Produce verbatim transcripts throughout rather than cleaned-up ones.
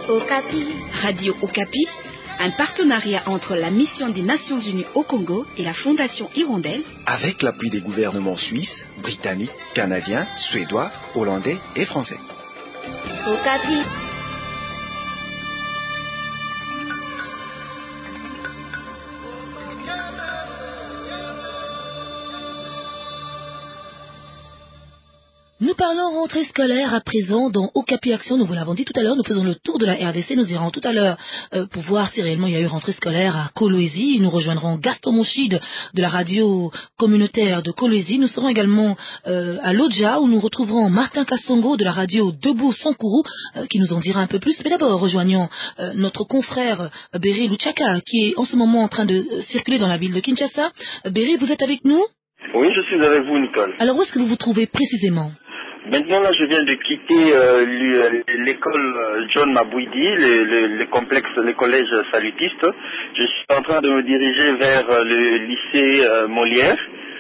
Okapi. Radio Okapi, un partenariat entre la mission des Nations Unies au Congo et la Fondation Hirondelle, avec l'appui des gouvernements suisses, britanniques, canadiens, suédois, hollandais et français. Okapi. Nous parlons rentrée scolaire à présent dans Okapi Action. Nous vous l'avons dit tout à l'heure, nous faisons le tour de la R D C. Nous irons tout à l'heure euh, pour voir si réellement il y a eu rentrée scolaire à Kolwezi. Nous rejoindrons Gaston Mouchide de la radio communautaire de Kolwezi. Nous serons également euh, à Lodja où nous retrouverons Martin Kassongo de la radio Debout Sankourou euh, qui nous en dira un peu plus. Mais d'abord rejoignons euh, notre confrère euh, Berry Luchaka qui est en ce moment en train de euh, circuler dans la ville de Kinshasa. Euh, Berry, vous êtes avec nous? Oui, je suis avec vous, Nicole. Alors où est-ce que vous vous trouvez précisément? Maintenant, là, je viens de quitter euh, l'école John Mabouidi, le, le, le complexe, le collège salutiste. Je suis en train de me diriger vers le lycée euh, Molière.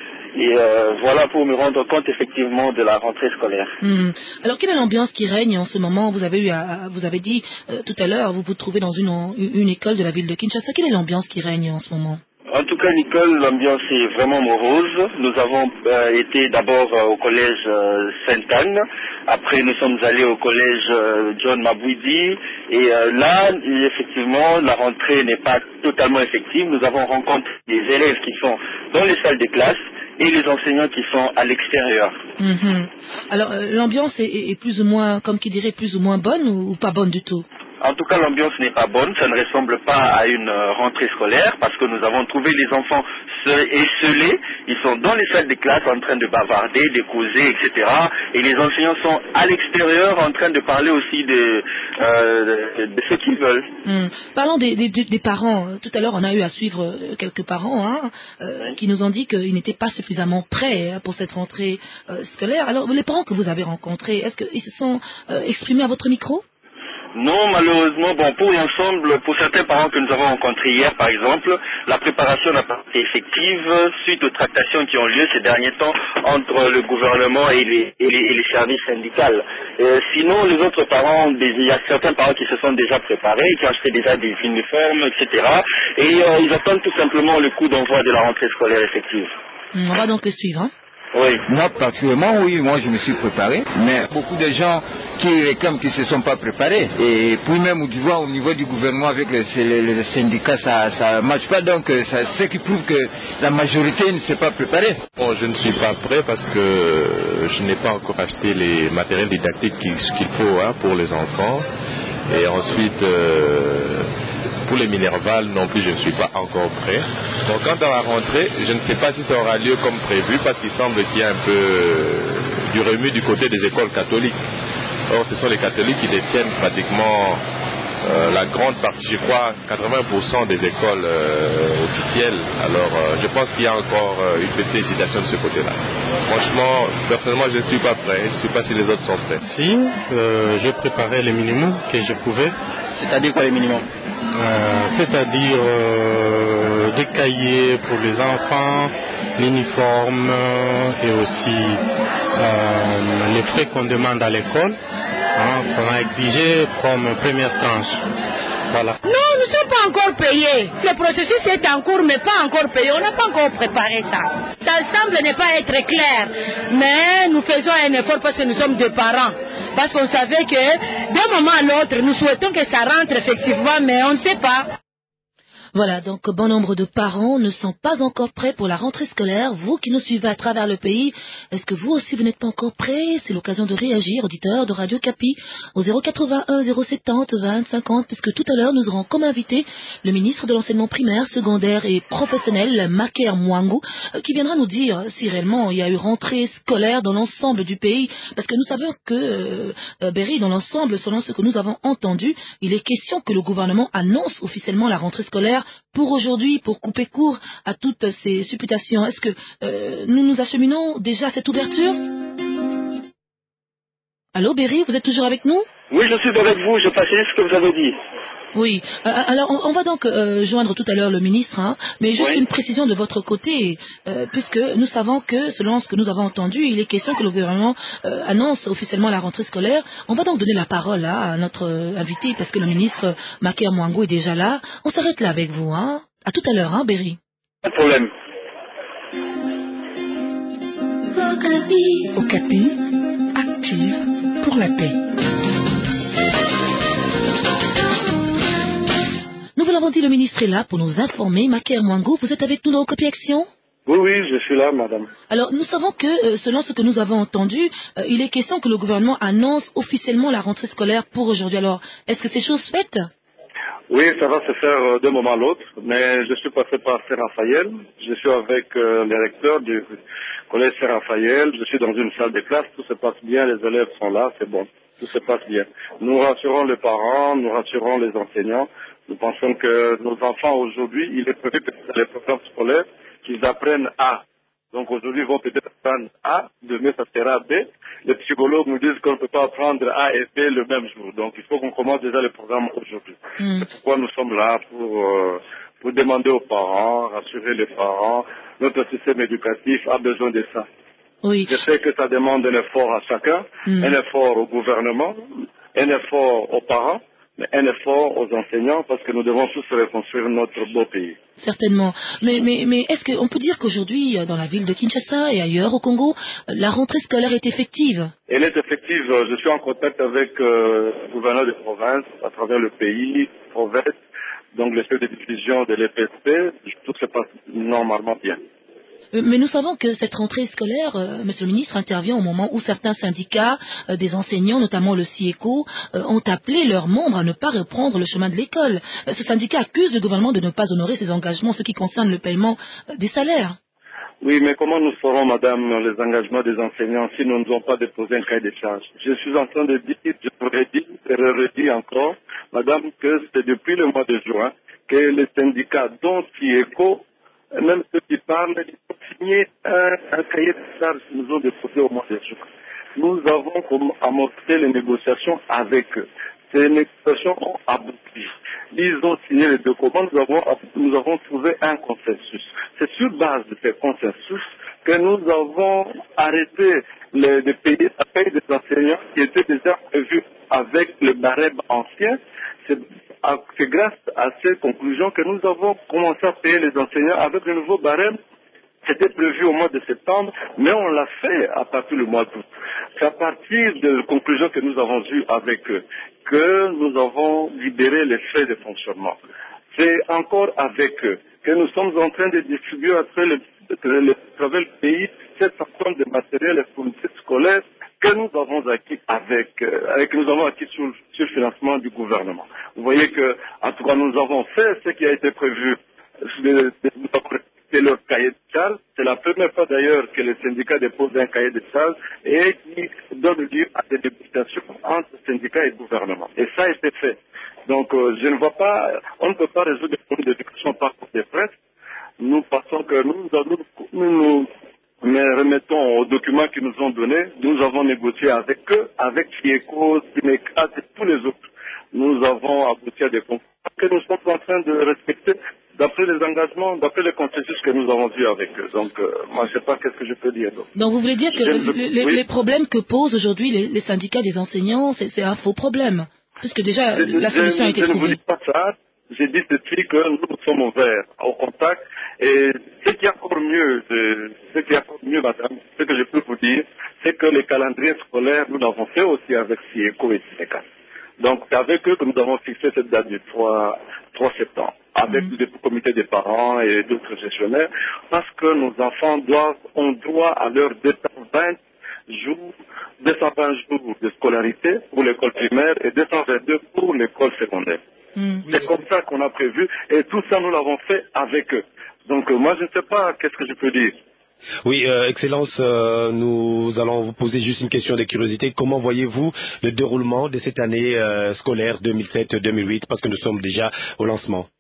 Et euh, voilà pour me rendre compte effectivement de la rentrée scolaire. Mmh. Alors quelle est l'ambiance qui règne en ce moment? Vous avez eu, à, vous avez dit euh, tout à l'heure, vous vous trouvez dans une, une école de la ville de Kinshasa. Quelle est l'ambiance qui règne en ce moment? En tout cas, Nicole, l'ambiance est vraiment morose. Nous avons euh, été d'abord euh, au collège euh, Sainte-Anne. Après, nous sommes allés au collège euh, John Mabouidi. Et euh, là, effectivement, la rentrée n'est pas totalement effective. Nous avons rencontré des élèves qui sont dans les salles de classe et les enseignants qui sont à l'extérieur. Mmh. Alors, euh, l'ambiance est, est, est plus ou moins, comme qui dirait, plus ou moins bonne ou, ou pas bonne du tout? En tout cas, l'ambiance n'est pas bonne, ça ne ressemble pas à une rentrée scolaire parce que nous avons trouvé les enfants esselés, ils sont dans les salles de classe en train de bavarder, de causer, et cetera. Et les enseignants sont à l'extérieur en train de parler aussi de, euh, de, de ce qu'ils veulent. Mmh. Parlons des, des, des parents. Tout à l'heure, on a eu à suivre quelques parents hein, euh, qui nous ont dit qu'ils n'étaient pas suffisamment prêts pour cette rentrée euh, scolaire. Alors, les parents que vous avez rencontrés, est-ce qu'ils se sont euh, exprimés à votre micro? Non, malheureusement, bon, pour l'ensemble, pour certains parents que nous avons rencontrés hier, par exemple, la préparation n'a pas été effective suite aux tractations qui ont lieu ces derniers temps entre le gouvernement et les, et les, et les services syndicaux. Euh, sinon, les autres parents, il y a certains parents qui se sont déjà préparés, qui ont acheté déjà des uniformes, et cetera. Et euh, ils attendent tout simplement le coup d'envoi de la rentrée scolaire effective. On va donc le suivre, hein? Oui. Moi, particulièrement, oui, moi je me suis préparé, mais beaucoup de gens qui réclament qui ne se sont pas préparés. Et puis même, tu vois, au niveau du gouvernement avec les, les, les syndicats, ça ne marche pas. Donc, ça, ce qui prouve que la majorité ne s'est pas préparée. Bon, je ne suis pas prêt parce que je n'ai pas encore acheté les matériels didactiques qu'il faut hein, pour les enfants. Et ensuite... Euh, Pour les Minerval non plus, je ne suis pas encore prêt. Donc quant à la rentrée, je ne sais pas si ça aura lieu comme prévu parce qu'il semble qu'il y a un peu du remue du côté des écoles catholiques. Or, ce sont les catholiques qui détiennent pratiquement euh, la grande partie, je crois, quatre-vingts pour cent des écoles euh, officielles. Alors, euh, je pense qu'il y a encore euh, une petite hésitation de ce côté-là. Franchement, personnellement, je ne suis pas prêt. Je ne sais pas si les autres sont prêts. Si, euh, je préparais le minimum que je pouvais. C'est-à-dire quoi, les minimums? Euh, c'est-à-dire euh, des cahiers pour les enfants, l'uniforme et aussi euh, les frais qu'on demande à l'école, hein, qu'on a exigé comme première tranche. Voilà. Non, nous ne sommes pas encore payés. Le processus est en cours, mais pas encore payé. On n'a pas encore préparé ça. Ça semble ne pas être clair. Mais nous faisons un effort parce que nous sommes des parents. Parce qu'on savait que d'un moment à l'autre, nous souhaitons que ça rentre effectivement, mais on ne sait pas. Voilà, donc bon nombre de parents ne sont pas encore prêts pour la rentrée scolaire. Vous qui nous suivez à travers le pays, est-ce que vous aussi vous n'êtes pas encore prêts? C'est l'occasion de réagir, auditeurs de Radio Okapi, au zéro quatre-vingt-un zéro soixante-dix vingt cinquante, puisque tout à l'heure nous aurons comme invité le ministre de l'enseignement primaire, secondaire et professionnel, Maker Mwangu, qui viendra nous dire si réellement il y a eu rentrée scolaire dans l'ensemble du pays, parce que nous savons que, euh, Berry, dans l'ensemble, selon ce que nous avons entendu, il est question que le gouvernement annonce officiellement la rentrée scolaire pour aujourd'hui, pour couper court à toutes ces supputations. Est-ce que euh, nous nous acheminons déjà à cette ouverture? Allô, Berry, vous êtes toujours avec nous? Oui, je suis avec vous, je passais ce que vous avez dit. Oui, euh, alors on, on va donc euh, joindre tout à l'heure le ministre, hein, mais juste Oui. une précision de votre côté, euh, puisque nous savons que, selon ce que nous avons entendu, il est question que le gouvernement euh, annonce officiellement la rentrée scolaire. On va donc donner la parole là, à notre euh, invité, parce que le ministre Maker Mwango est déjà là. On s'arrête là avec vous, hein. À tout à l'heure, hein, Berry. Pas de problème. Okapi, active pour la paix. Nous vous l'avons dit, le ministre est là pour nous informer. Maker Mwango, vous êtes avec nous dans Okapi Action? Oui, oui, je suis là, madame. Alors, nous savons que, euh, selon ce que nous avons entendu, euh, il est question que le gouvernement annonce officiellement la rentrée scolaire pour aujourd'hui. Alors, est-ce que c'est chose faite? Oui, ça va se faire euh, d'un moment à l'autre, mais je suis passé par Saint-Raphaël. Je suis avec euh, les recteurs du collège Saint-Raphaël. Je suis dans une salle de classe. Tout se passe bien, les élèves sont là, c'est bon. Tout se passe bien. Nous rassurons les parents, nous rassurons les enseignants. Nous pensons que nos enfants aujourd'hui, il est prévu que les programmes scolaires, qu'ils apprennent A. Donc aujourd'hui, ils vont peut-être apprendre A, demain ça sera B. Les psychologues nous disent qu'on ne peut pas apprendre A et B le même jour. Donc il faut qu'on commence déjà le programme aujourd'hui. Mm. C'est pourquoi nous sommes là pour, euh, pour demander aux parents, rassurer les parents. Notre système éducatif a besoin de ça. Oui. Je sais que ça demande un effort à chacun, mm. un effort au gouvernement, un effort aux parents, mais un effort aux enseignants, parce que nous devons tous reconstruire notre beau pays. Certainement. Mais, mais, mais est-ce qu'on peut dire qu'aujourd'hui, dans la ville de Kinshasa et ailleurs au Congo, la rentrée scolaire est effective? Elle est effective. Je suis en contact avec euh, le gouverneur de province à travers le pays, province, donc le chef de division de l'E P S P. Tout se passe normalement bien. Mais nous savons que cette rentrée scolaire, euh, Monsieur le ministre, intervient au moment où certains syndicats euh, des enseignants, notamment le SIECO, euh, ont appelé leurs membres à ne pas reprendre le chemin de l'école. Euh, ce syndicat accuse le gouvernement de ne pas honorer ses engagements, ce qui concerne le paiement euh, des salaires. Oui, mais comment nous ferons, madame, les engagements des enseignants si nous n'avons pas déposé un cahier de charge? Je suis en train de dire, je vous redis et redis encore, madame, que c'est depuis le mois de juin que les syndicats, dont SIECO, même ceux qui parlent, ils ont signé un, un cahier de charge qu'ils nous ont déposé au mois de juin. Nous avons amorcé les négociations avec eux. Ces négociations ont abouti. Ils ont signé les documents, nous avons, nous avons trouvé un consensus. C'est sur base de ce consensus que nous avons arrêté les, de payer la paye des enseignants qui étaient déjà prévus avec le barème ancien. C'est C'est grâce à ces conclusions que nous avons commencé à payer les enseignants avec le nouveau barème. C'était prévu au mois de septembre, mais on l'a fait à partir du mois d'août. C'est à partir des conclusions que nous avons eues avec eux que nous avons libéré les frais de fonctionnement. C'est encore avec eux que nous sommes en train de distribuer à travers le, le, travers le pays cette façon de matériel et fournitures scolaires que nous avons acquis avec, euh, avec nous avons acquis sur, sur le financement du gouvernement. Vous voyez que, en tout cas, nous avons fait ce qui a été prévu. C'est leur cahier de charge. C'est la première fois d'ailleurs que les syndicats déposent un cahier de charge et qui donne lieu à des négociations entre syndicats et gouvernement. Et ça a été fait. Donc, euh, je ne vois pas, on ne peut pas résoudre des problèmes d'éducation par contre des presse. Nous pensons que nous nous, nous, nous mais remettons aux documents qu'ils nous ont donnés. Nous avons négocié avec eux, avec FIECO, Sineca et tous les autres. Nous avons abouti à des conclusions que nous sommes en train de respecter d'après les engagements, d'après les consensus que nous avons vus avec eux. Donc, euh, moi, je ne sais pas qu'est-ce que je peux dire. Donc, donc vous voulez dire que je les, les, oui. les problèmes que posent aujourd'hui les, les syndicats des enseignants, c'est un faux problème, puisque déjà je, la solution je, a été je trouvée. Je ne vous dis pas ça. J'ai dit ceci que nous sommes ouverts au contact. Et ce qui est encore mieux, de, ce qui est encore mieux, madame, ce que je peux vous dire, c'est que les calendriers scolaires, nous l'avons fait aussi avec SIECO et Sineca. Donc, c'est avec eux que nous avons fixé cette date du trois septembre, avec mmh. le comité des parents et d'autres gestionnaires, parce que nos enfants doivent, on doit à leur deux cent vingt jours, deux cent vingt jours de scolarité pour l'école primaire et deux cent vingt-deux pour l'école secondaire. Mmh. C'est comme ça qu'on a prévu, et tout ça, nous l'avons fait avec eux. Donc, euh, moi, je ne sais pas qu'est-ce que je peux dire. Oui, euh, Excellence, euh, nous allons vous poser juste une question de curiosité. Comment voyez-vous le déroulement de cette année euh, scolaire deux mille sept deux mille huit, parce que nous sommes déjà au lancement?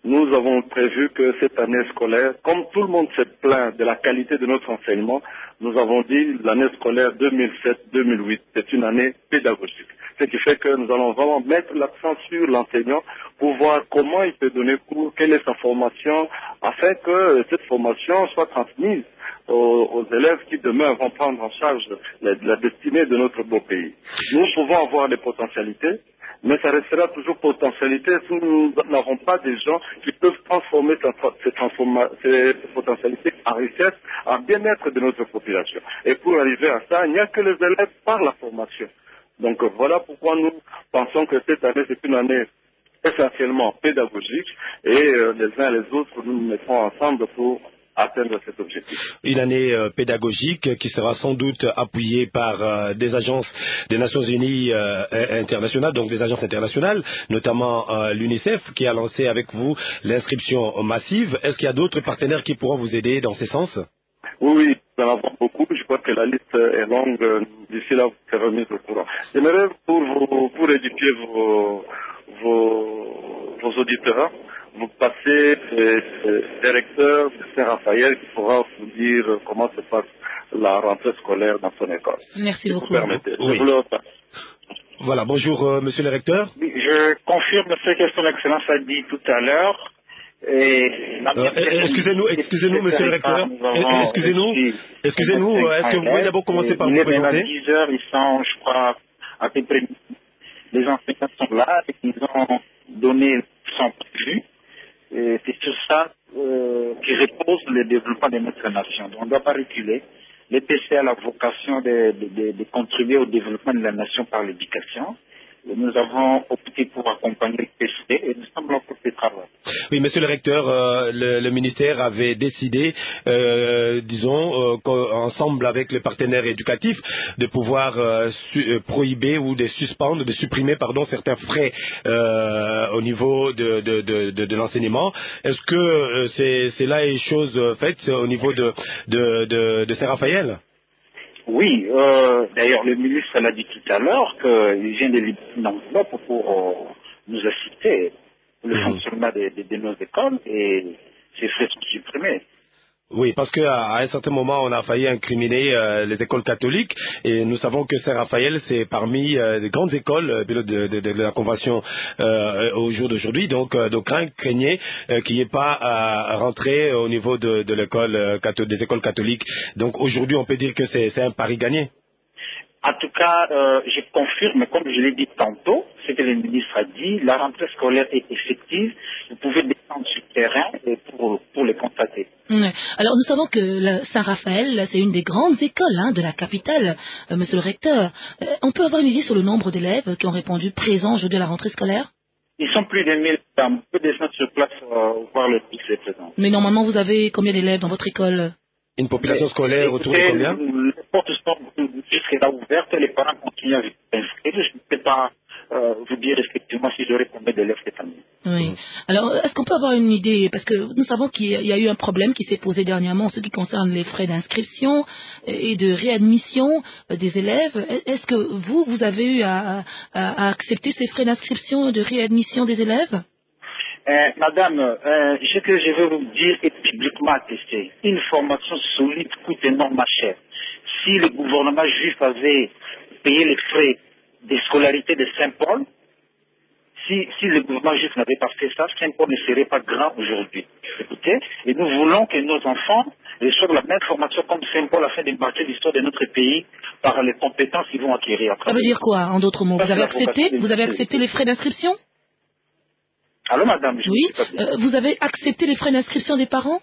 nous avons prévu que cette année scolaire, comme tout le monde s'est plaint de la qualité de notre enseignement, nous avons dit l'année scolaire deux mille sept deux mille huit, c'est une année pédagogique. Ce qui fait que nous allons vraiment mettre l'accent sur l'enseignant pour voir comment il peut donner cours, quelle est sa formation, afin que cette formation soit transmise aux, aux élèves qui demain vont prendre en charge la, la destinée de notre beau pays. Nous pouvons avoir des potentialités, mais ça restera toujours potentialité si nous n'avons pas des gens qui peuvent transformer ces, transforma ces potentialités en richesse, en bien-être de notre population. Et pour arriver à ça, il n'y a que les élèves par la formation. Donc voilà pourquoi nous pensons que cette année, c'est une année essentiellement pédagogique et euh, les uns et les autres, nous nous mettons ensemble pour atteindre cet objectif. Une année euh, pédagogique qui sera sans doute appuyée par euh, des agences des Nations Unies euh, internationales, donc des agences internationales, notamment euh, l'UNICEF qui a lancé avec vous l'inscription massive. Est-ce qu'il y a d'autres partenaires qui pourront vous aider dans ce sens? Oui, oui, nous en avons beaucoup. Je crois que la liste est longue. D'ici là, vous serez mis au courant. J'aimerais pour vous, pour éduquer vos, vos, vos auditeurs, vous passez le directeur de Saint-Raphaël qui pourra vous dire comment se passe la rentrée scolaire dans son école. Merci beaucoup. Si vous permettez. Oui. Je vous le repasse. Voilà, bonjour euh, monsieur le recteur. Oui, je confirme ce que son excellence a dit tout à l'heure. Et la Euh, excusez-nous, excusez-nous, monsieur le recteur. Excusez-nous, excusez-nous. Est-ce que vous pouvez d'abord commencer par vous présenter? Il est dix heures, ils sont, je crois, à peu près. Les enseignants sont là et ils ont donné son prévu. Et c'est sur ça euh, qui repose le développement de notre nation. Donc, on ne doit pas reculer. Le P C a la vocation de, de, de, de contribuer au développement de la nation par l'éducation. Nous avons opté pour accompagner le P C et nous sommes en cours de travail. Oui, monsieur le recteur, euh, le, le ministère avait décidé, euh, disons, euh, ensemble avec les partenaires éducatifs, de pouvoir euh, su, euh, prohiber ou de suspendre, de supprimer, pardon, certains frais euh, au niveau de, de, de, de, de l'enseignement. Est-ce que euh, c'est, c'est là une chose faite au niveau de, de, de, de Saint-Raphaël? Oui, euh, d'ailleurs le ministre l'a dit tout à l'heure qu'il vient de libérer une enveloppe pour euh, nous assister pour le mmh. fonctionnement de, de, de nos écoles et ces frais sont supprimés. Oui, parce qu'à un certain moment, on a failli incriminer euh, les écoles catholiques et nous savons que Saint-Raphaël, c'est parmi euh, les grandes écoles euh, de, de, de, de la Convention euh, au jour d'aujourd'hui. Donc, euh, donc craignez euh, qu'il n'y ait pas à rentrer au niveau de, de l'école, euh, des écoles catholiques. Donc aujourd'hui, on peut dire que c'est, c'est un pari gagné. En tout cas, euh, je confirme, comme je l'ai dit tantôt, ce que le ministre a dit, la rentrée scolaire est effective. Vous pouvez descendre sur le terrain pour, pour les constater. Alors, nous savons que Saint-Raphaël, c'est une des grandes écoles hein, de la capitale, euh, monsieur le recteur. Euh, on peut avoir une idée sur le nombre d'élèves qui ont répondu présents aujourd'hui à la rentrée scolaire? Ils sont plus de mille. On peut descendre sur place euh, voir le plus de présents. Mais normalement, vous avez combien d'élèves dans votre école? Une population scolaire autour de combien? Les portes sont jusqu'à ouvertes, les parents continuent à s'inscrire. Je ne peux pas euh, vous dire effectivement si j'aurais combien d'élèves cette année. Oui. Alors, est-ce qu'on peut avoir une idée? Parce que nous savons qu'il y a eu un problème qui s'est posé dernièrement en ce qui concerne les frais d'inscription et de réadmission des élèves. Est-ce que vous, vous avez eu à, à, à accepter ces frais d'inscription et de réadmission des élèves? Euh, madame, euh, ce que je veux vous dire est publiquement attesté. Une formation solide coûte énormément cher. Si le gouvernement juif avait payé les frais de scolarité de Saint-Paul, si, si le gouvernement juif n'avait pas fait ça, Saint-Paul ne serait pas grand aujourd'hui. Écoutez, et nous voulons que nos enfants reçoivent la même formation comme Saint-Paul afin de marquer l'histoire de notre pays par les compétences qu'ils vont acquérir. Ça veut dire quoi, en d'autres mots? Vous avez accepté, vous avez accepté les frais d'inscription? Allô, madame? Oui, euh, vous avez accepté les frais d'inscription des parents?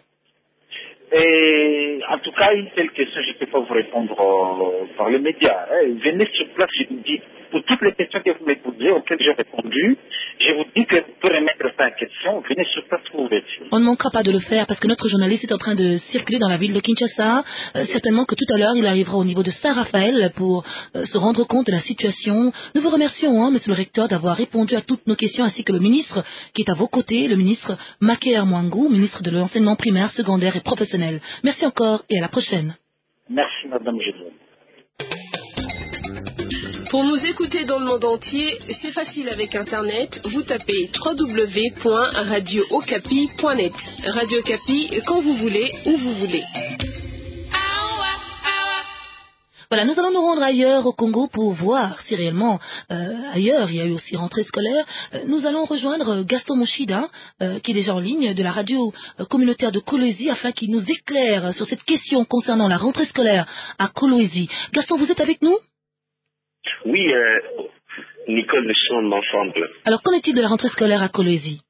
Et en tout cas, une telle question, je ne peux pas vous répondre euh, par les médias. Hein. Venez sur place, je vous dis, pour toutes les questions que vous me posez, auxquelles j'ai répondu, je vous dis que vous pouvez remettre ça en question, venez sur place pour vous. On ne manquera pas de le faire parce que notre journaliste est en train de circuler dans la ville de Kinshasa. Euh, certainement que tout à l'heure, il arrivera au niveau de Saint-Raphaël pour euh, se rendre compte de la situation. Nous vous remercions, hein, monsieur le recteur, d'avoir répondu à toutes nos questions, ainsi que le ministre qui est à vos côtés, le ministre Makéer Mwangou, ministre de l'enseignement primaire, secondaire et professionnel. Merci encore et à la prochaine. Merci, madame Gélienne. Pour nous écouter dans le monde entier, c'est facile avec Internet. Vous tapez w w w point radio okapi point net. Radio Okapi, quand vous voulez, où vous voulez. Voilà, nous allons nous rendre ailleurs au Congo pour voir si réellement euh, ailleurs il y a eu aussi rentrée scolaire. Euh, nous allons rejoindre Gaston Moshida, euh, qui est déjà en ligne de la radio euh, communautaire de Kolwezi, afin qu'il nous éclaire sur cette question concernant la rentrée scolaire à Kolwezi. Gaston, vous êtes avec nous? Oui, euh, Nicole, nous sommes ensemble. Alors, qu'en est-il de la rentrée scolaire à Kolwezi?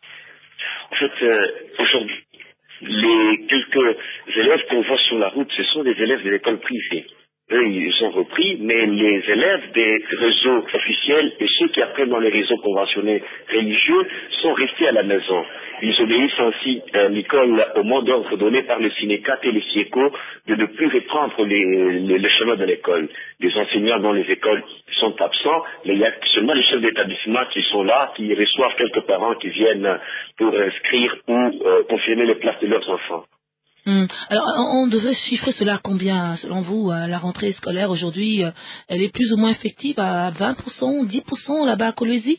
En fait, euh, aujourd'hui, les quelques élèves qu'on voit sur la route, ce sont des élèves de l'école privée. Eux, ils ont repris, mais les élèves des réseaux officiels et ceux qui apprennent dans les réseaux conventionnels religieux sont restés à la maison. Ils obéissent ainsi, euh, Nicole, au mot d'ordre donné par le Sinécat et le SIECO de ne plus reprendre les, les, les chemins de l'école. Les enseignants dans les écoles sont absents, mais il y a seulement les chefs d'établissement qui sont là, qui reçoivent quelques parents qui viennent pour inscrire ou euh, confirmer les places de leurs enfants. Hum. Alors, on devrait chiffrer cela à combien, selon vous, la rentrée scolaire aujourd'hui, elle est plus ou moins effective à vingt pour cent, dix pour cent là-bas à Kolwezi?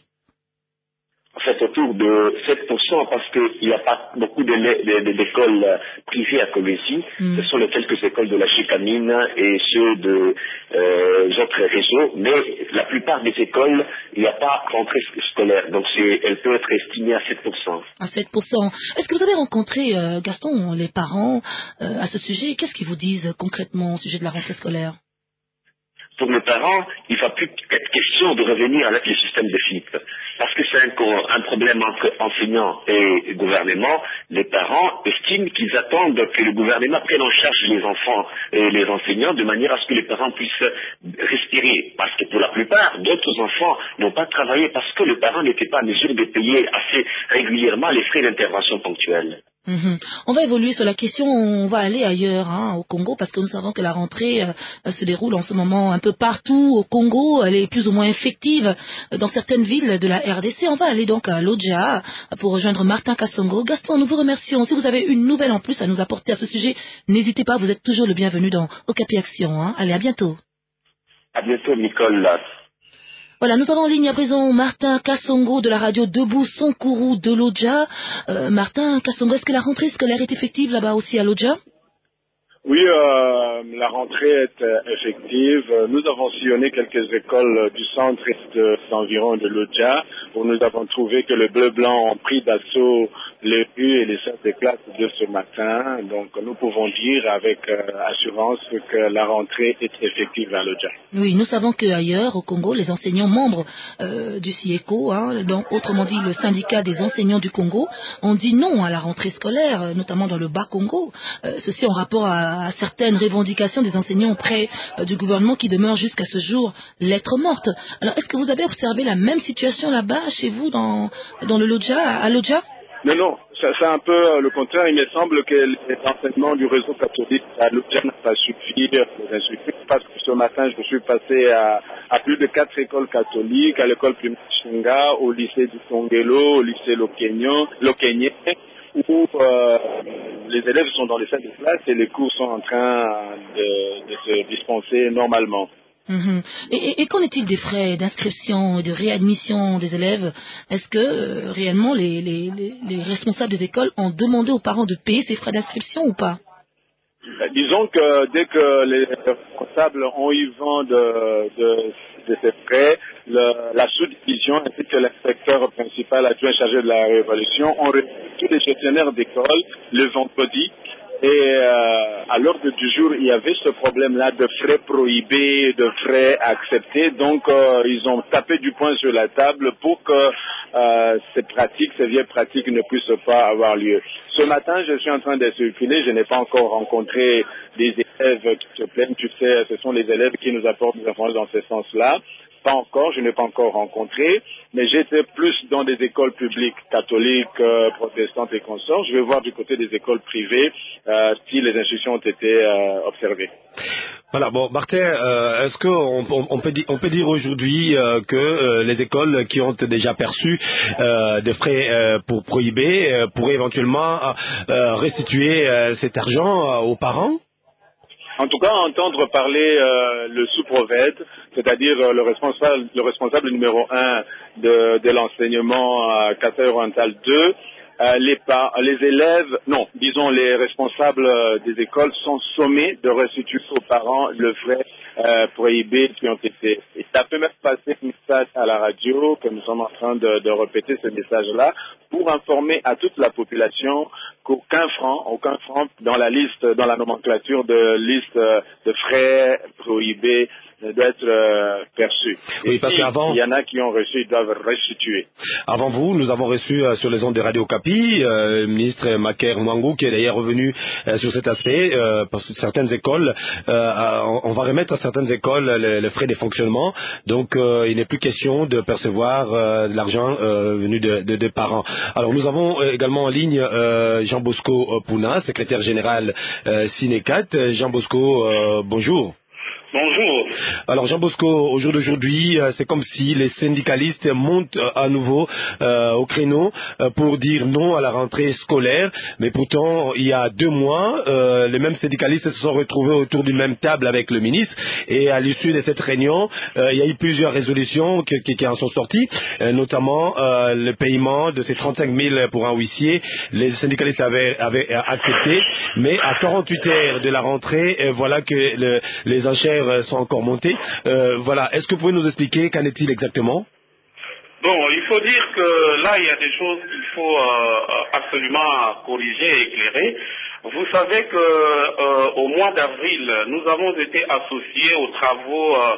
En fait, autour de sept pour cent, parce qu'il n'y a pas beaucoup d'écoles privées à Kolwezi. Mm. Ce sont les quelques écoles de la Chikamine et ceux de euh, autres réseaux. Mais la plupart des écoles, il n'y a pas rentrée scolaire. Donc, elle peut être estimée à sept pour cent. À sept pour cent. Est-ce que vous avez rencontré, euh, Gaston, les parents euh, à ce sujet? Qu'est-ce qu'ils vous disent concrètement au sujet de la rentrée scolaire? Pour les parents, il ne va plus être question de revenir avec le système de F I P. Parce que c'est un, un problème entre enseignants et gouvernement. Les parents estiment qu'ils attendent que le gouvernement prenne en charge les enfants et les enseignants de manière à ce que les parents puissent respirer. Parce que pour la plupart, d'autres enfants n'ont pas travaillé parce que les parents n'étaient pas en mesure de payer assez régulièrement les frais d'intervention ponctuels. Mmh. On va évoluer sur la question, on va aller ailleurs, hein, au Congo, parce que nous savons que la rentrée euh, se déroule en ce moment un peu partout au Congo, elle est plus ou moins effective dans certaines villes de la R D C. On va aller donc à Lodja pour rejoindre Martin Kassongo. Gaston, nous vous remercions. Si vous avez une nouvelle en plus à nous apporter à ce sujet, n'hésitez pas, vous êtes toujours le bienvenu dans Okapi Action. Hein. Allez, à bientôt. À bientôt, Nicole. Voilà, nous avons en ligne à présent Martin Kassongo de la radio Debout Sonkourou de Lodja. Euh, Martin Kassongo, est-ce que la rentrée scolaire est effective là-bas aussi à Lodja? Oui, euh, la rentrée est euh, effective. Nous avons sillonné quelques écoles du centre et de, d'environ de Lodja, où nous avons trouvé que le bleu-blanc ont pris d'assaut les rues et les salles de classe de ce matin. Donc, nous pouvons dire avec euh, assurance que la rentrée est effective à Lodja. Oui, nous savons qu'ailleurs, au Congo, les enseignants membres euh, du SIECO, hein, donc autrement dit le syndicat des enseignants du Congo, ont dit non à la rentrée scolaire, notamment dans le Bas-Congo. Euh, ceci en rapport à à certaines revendications des enseignants auprès euh, du gouvernement qui demeurent jusqu'à ce jour lettres mortes. Alors, est-ce que vous avez observé la même situation là-bas, chez vous, dans, dans le Lodja, à Lodja? Non, non, ça, c'est un peu euh, le contraire. Il me semble que les enseignements du réseau catholique à Lodja n'ont pas suffi pour instruire, parce que ce matin, je suis passé à, à plus de quatre écoles catholiques, à l'école primaire Chinga, au lycée du Tongelo, au lycée Lokenyo, Lokenye, où euh, les élèves sont dans les salles de classe et les cours sont en train de, de se dispenser normalement. Mmh. Et, et, et qu'en est-il des frais d'inscription et de réadmission des élèves? Est-ce que euh, réellement les, les, les, les responsables des écoles ont demandé aux parents de payer ces frais d'inscription ou pas? Disons que dès que les responsables ont eu vent de, de, de ces frais, le, la sous-division ainsi que l'inspecteur principal adjoint chargé de la révolution ont reçu tous les gestionnaires d'école le vendredi. Et euh, à l'ordre du jour, il y avait ce problème-là de frais prohibés, de frais acceptés. Donc, euh, ils ont tapé du poing sur la table pour que euh, ces pratiques, ces vieilles pratiques ne puissent pas avoir lieu. Ce matin, je suis en train de circuler. Je n'ai pas encore rencontré des élèves qui se plaignent. Tu sais, ce sont les élèves qui nous apportent des informations dans ce sens-là. Pas encore, je n'ai pas encore rencontré, mais j'étais plus dans des écoles publiques catholiques, euh, protestantes et consorts. Je vais voir du côté des écoles privées euh, si les instructions ont été euh, observées. Voilà, bon, Martin, euh, est-ce qu'on on, on peut, on peut dire aujourd'hui euh, que euh, les écoles qui ont déjà perçu euh, des frais euh, pour prohiber euh, pourraient éventuellement euh, restituer euh, cet argent euh, aux parents? En tout cas, entendre parler euh, le sous-prophète, c'est-à-dire euh, le responsable, le responsable numéro un de, de l'enseignement à Kasai-Oriental deux, euh, les, par, les élèves, non, disons les responsables euh, des écoles sont sommés de restituer aux parents le frais euh, prohibés qui ont été. Et ça peut même passer un message à la radio, que nous sommes en train de, de répéter ce message-là, pour informer à toute la population qu'aucun franc, aucun franc dans la liste, dans la nomenclature de liste de frais prohibés doit être euh, perçu. Oui, parce qu'avant, il y en a qui ont reçu, ils doivent restituer. Avant vous, nous avons reçu euh, sur les ondes de Radio Okapi euh, le ministre Maker Mwangu qui est d'ailleurs revenu euh, sur cet aspect euh, parce que certaines écoles, euh, on va remettre à certaines écoles les, les frais de fonctionnement, donc euh, il n'est plus question de percevoir euh, de l'argent euh, venu de, de, de parents. Alors nous avons euh, également en ligne euh, Jean Bosco Pouna, secrétaire général euh, Sinecat. Jean Bosco, euh, bonjour. Bonjour. Alors Jean Bosco, au jour d'aujourd'hui, euh, c'est comme si les syndicalistes montent euh, à nouveau euh, au créneau euh, pour dire non à la rentrée scolaire. Mais pourtant, il y a deux mois, euh, les mêmes syndicalistes se sont retrouvés autour d'une même table avec le ministre. Et à l'issue de cette réunion, euh, il y a eu plusieurs résolutions qui, qui, qui en sont sorties, euh, notamment euh, le paiement de ces trente-cinq mille pour un huissier. Les syndicalistes avaient, avaient accepté. Mais à quarante-huit heures de la rentrée, euh, voilà que le, les enchères sont encore montés. Euh, voilà. Est-ce que vous pouvez nous expliquer qu'en est-il exactement? Bon, il faut dire que là, il y a des choses qu'il faut euh, absolument corriger et éclairer. Vous savez que euh, au mois d'avril, nous avons été associés aux travaux euh,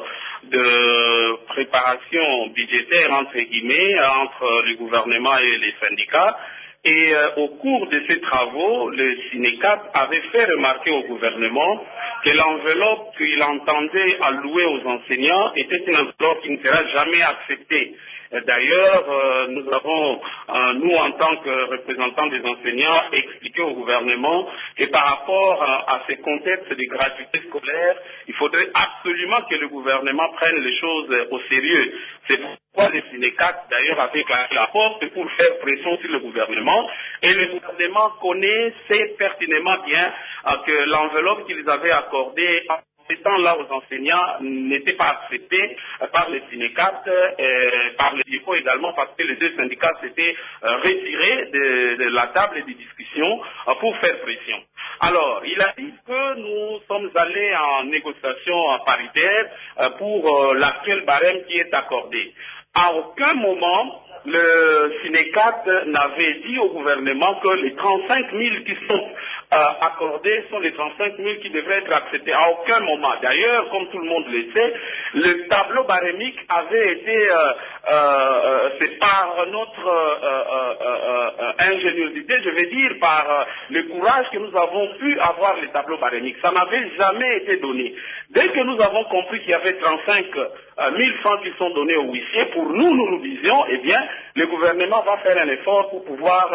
de préparation budgétaire, entre guillemets, entre le gouvernement et les syndicats. Et euh, au cours de ces travaux, le Sinecat avait fait remarquer au gouvernement que l'enveloppe qu'il entendait allouer aux enseignants était une enveloppe qui ne sera jamais acceptée. D'ailleurs, euh, nous avons, euh, nous en tant que représentants des enseignants, expliqué au gouvernement que par rapport à, à ces contextes de gratuité scolaire, il faudrait absolument que le gouvernement prenne les choses au sérieux. C'est pourquoi le Sinecat, d'ailleurs, avait claqué la porte pour faire pression sur le gouvernement. Et le gouvernement connaît, sait pertinemment bien euh, que l'enveloppe qu'ils avaient accordée ces temps-là aux enseignants n'était pas accepté par les syndicats, euh, par les dépôts également, parce que les deux syndicats s'étaient euh, retirés de, de la table de discussion euh, pour faire pression. Alors, il a dit que nous sommes allés en négociation paritaire euh, pour euh, l'actuel barème qui est accordé. À aucun moment, le Sinecat n'avait dit au gouvernement que les trente-cinq mille qui sont euh, accordés sont les trente-cinq mille qui devraient être acceptés. À aucun moment. D'ailleurs, comme tout le monde le sait, le tableau barémique avait été, euh, euh, c'est par notre euh, euh, euh, euh, ingéniosité, je vais dire, par euh, le courage que nous avons pu avoir le tableau barémique. Ça n'avait jamais été donné. Dès que nous avons compris qu'il y avait trente-cinq mille francs qui sont donnés aux huissiers, pour nous, nous nous disions, eh bien, le gouvernement va faire un effort pour pouvoir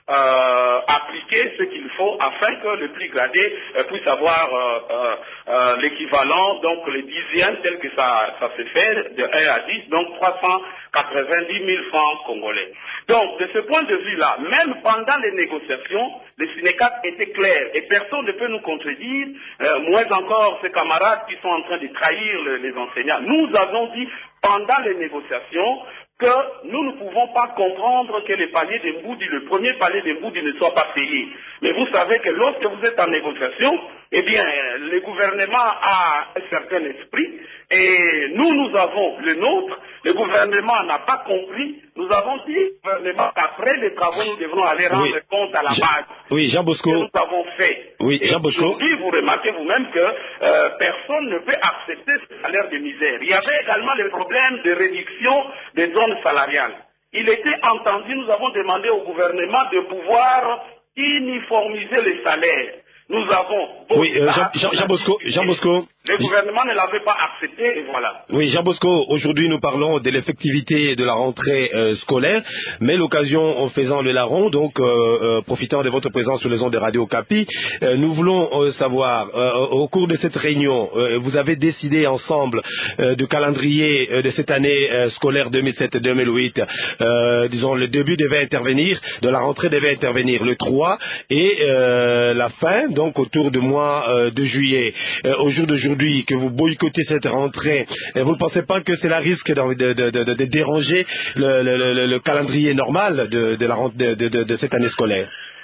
euh, appliquer ce qu'il faut afin que le plus gradé euh, puisse avoir euh, euh, euh, l'équivalent, donc les dixièmes tel que ça, ça se fait, de un à dix, donc trois cent quatre-vingt-dix mille francs congolais. Donc, de ce point de vue-là, même pendant les négociations, le Sinecat était clair et personne ne peut nous contredire, euh, moins encore ces camarades qui sont en train de trahir le, les enseignants. Nous avons dit pendant les négociations que nous ne pouvons pas comprendre que le palier de Mboudi, le premier palier de Mboudi ne soit pas payé. Mais vous savez que lorsque vous êtes en négociation, eh bien, le gouvernement a un certain esprit et nous, nous avons le nôtre. Le gouvernement n'a pas compris. Nous avons dit au gouvernement qu'après les travaux, nous devrons aller rendre oui. compte à la Je... base. Oui, Jean Bosco. Que nous avons fait. Oui, et Jean Bosco. Aujourd'hui, vous remarquez vous-même que euh, personne ne peut accepter ce salaire de misère. Il y avait également le problème de réduction des zones salariales. Il était entendu, nous avons demandé au gouvernement de pouvoir uniformiser les salaires. Nous avons... Oui, euh, Jean, Jean, Jean Bosco, Jean Bosco. Le gouvernement ne l'avait pas accepté et voilà. Oui, Jean Bosco, aujourd'hui nous parlons de l'effectivité de la rentrée euh, scolaire, mais l'occasion en faisant le larron, donc euh, euh, profitant de votre présence sur les ondes de Radio Okapi, euh, nous voulons euh, savoir, euh, au cours de cette réunion, euh, vous avez décidé ensemble euh, du calendrier euh, de cette année euh, scolaire deux mille sept deux mille huit, euh, disons le début devait intervenir, de la rentrée devait intervenir le trois et euh, la fin, donc autour du mois euh, de juillet. Euh, au jour d'aujourd'hui, aujourd'hui, que vous boycottez cette rentrée, et vous ne pensez pas que cela risque de, de, de, de, de déranger le, le, le, le calendrier normal de, de, la, de, de, de cette année scolaire?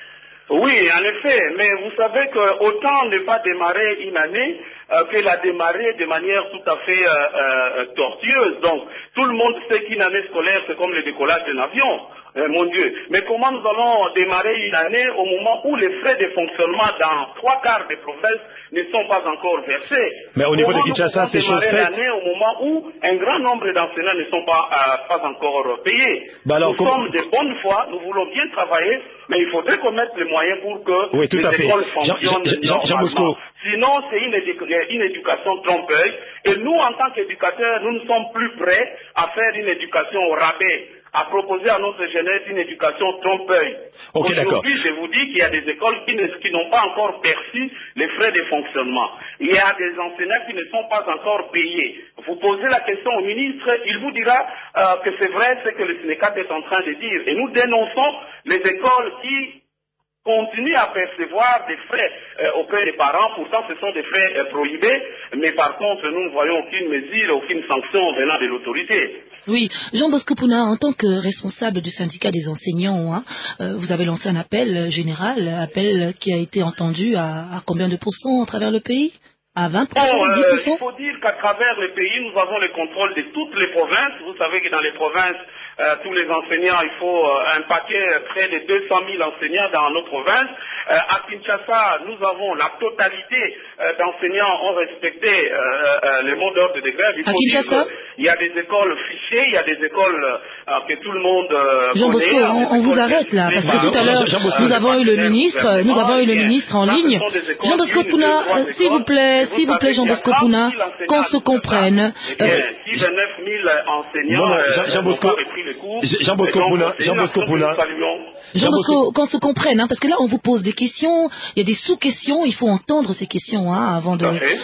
Oui, en effet, mais vous savez qu'autant ne pas démarrer une année euh, que la démarrer de manière tout à fait euh, euh, tortueuse. Donc, tout le monde sait qu'une année scolaire, c'est comme le décollage d'un avion. Euh, mon Dieu. Mais comment nous allons démarrer une année au moment où les frais de fonctionnement dans trois quarts des provinces ne sont pas encore versés? Mais au niveau de Kinshasa, c'est chose faite. L'année au moment où un grand nombre d'enseignants ne sont pas, euh, pas encore payés. Bah alors, nous comment... sommes de bonne foi, nous voulons bien travailler, mais il faudrait qu'on mette les moyens pour que oui, tout les à fait. écoles fonctionnent Jean, Jean, Jean, normalement. Jean Sinon, c'est une, édu- une éducation trompeuse. Et nous, en tant qu'éducateurs, nous ne sommes plus prêts à faire une éducation au rabais, à proposer à notre jeunesse une éducation trompe-œil. Okay, Aujourd'hui, je vous dis qu'il y a des écoles qui, ne, qui n'ont pas encore perçu les frais de fonctionnement. Il y a des enseignants qui ne sont pas encore payés. Vous posez la question au ministre, il vous dira euh, que c'est vrai ce que le Sénécat est en train de dire. Et nous dénonçons les écoles qui continuent à percevoir des frais euh, auprès des parents. Pourtant, ce sont des frais euh, prohibés. Mais par contre, nous ne voyons aucune mesure, aucune sanction venant de l'autorité. Oui, Jean Bosco Pouna, en tant que responsable du syndicat des enseignants, hein, euh, vous avez lancé un appel général, appel qui a été entendu à, à combien de pourcents à travers le pays? À vingt pour cent, bon, euh, dix pour cent? Il faut dire qu'à travers le pays, nous avons le contrôle de toutes les provinces. Vous savez que dans les provinces, euh, tous les enseignants, il faut euh, un paquet près de deux cent mille enseignants dans nos provinces. Euh, à Kinshasa, nous avons la totalité euh, d'enseignants ont respecté euh, euh, les mots d'ordre de grève. Il faut dire qu'il y a des écoles fichées, il y a des écoles euh, que tout le monde euh, Jean connaît. Bosco, on, on vous arrête là, parce que tout à l'heure, nous avons eu le ministre, nous avons eu le ministre en ligne. Jean Bosco Pouna, euh, s'il vous plaît, s'il vous plaît, Jean Bosco Pouna, qu'on se comprenne. Si vingt-neuf mille enseignants Jean Bosco Jean Bosco Pouna, Jean Bosco Pouna. Jean Bosco, qu'on se comprenne, hein, parce que là on vous pose des questions, il y a des sous-questions, il faut entendre ces questions hein, avant, de,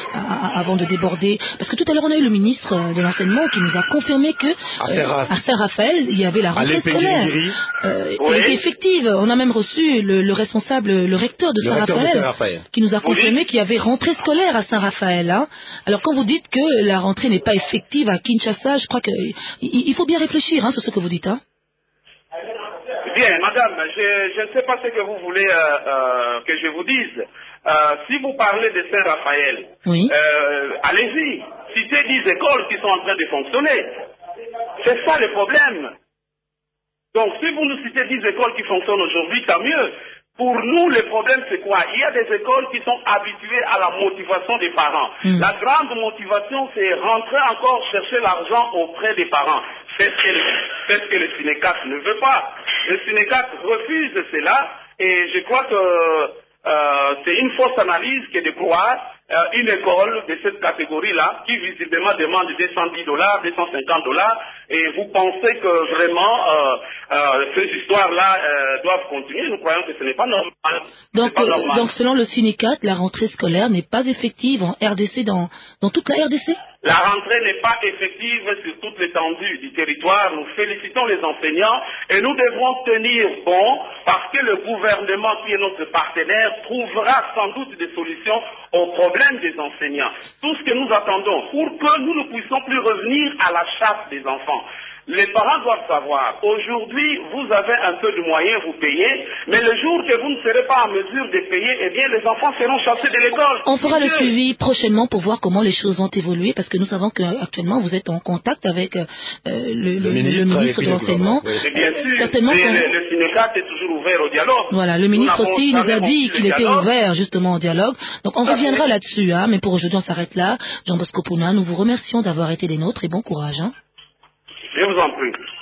à, avant de déborder. Parce que tout à l'heure on a eu le ministre de l'enseignement qui nous a confirmé que euh, à Saint-Raphaël, il y avait la rentrée scolaire. Euh, oui. Elle était effective. On a même reçu le, le responsable, le recteur de Saint-Raphaël, qui nous a confirmé oui. qu'il y avait rentrée scolaire à Saint-Raphaël. Hein. Alors quand vous dites que la rentrée n'est pas effective à Kinshasa, je crois qu'il il faut bien réfléchir hein, sur ce que vous dites. Hein. Bien, madame, je, je ne sais pas ce que vous voulez euh, euh, que je vous dise. Euh, si vous parlez de Saint-Raphaël, oui. euh, allez-y, citez dix écoles qui sont en train de fonctionner. C'est ça le problème. Donc, si vous nous citez dix écoles qui fonctionnent aujourd'hui, tant mieux. Pour nous, le problème, c'est quoi? Il y a des écoles qui sont habituées à la motivation des parents. Mm. La grande motivation, c'est rentrer encore chercher l'argent auprès des parents. C'est ce que, c'est ce que le Sénécat ne veut pas. Le Sénécat refuse cela et je crois que euh, c'est une fausse analyse que de croire euh, une école de cette catégorie-là qui visiblement demande deux cent dix dollars, deux cent cinquante dollars et vous pensez que vraiment euh, euh, ces histoires-là euh, doivent continuer. Nous croyons que ce n'est pas normal. Donc, pas normal. Euh, donc selon le syndicat, la rentrée scolaire n'est pas effective en R D C, dans, dans toute la R D C? La rentrée n'est pas effective sur toute l'étendue du territoire. Nous félicitons les enseignants et nous devrons tenir bon parce que le gouvernement qui est notre partenaire trouvera sans doute des solutions aux problèmes des enseignants. Tout ce que nous attendons pour que nous ne puissions plus revenir à la chasse des enfants. Les parents doivent savoir, aujourd'hui, vous avez un peu de moyens, vous payez, mais le jour que vous ne serez pas en mesure de payer, eh bien, les enfants seront chassés de l'école. On fera le suivi prochainement pour voir comment les choses ont évolué, parce que nous savons qu'actuellement, vous êtes en contact avec euh, le, le, le ministre, le ministre de l'enseignement. Oui. Bien sûr, Certainement le, le syndicat est toujours ouvert au dialogue. Voilà, le ministre nous aussi nous a dit qu'il était ouvert justement au dialogue. Donc on reviendra là-dessus, hein, mais pour aujourd'hui, on s'arrête là. Jean Bosco Pouna, nous vous remercions d'avoir été des nôtres et bon courage. Hein. Je vous en prie.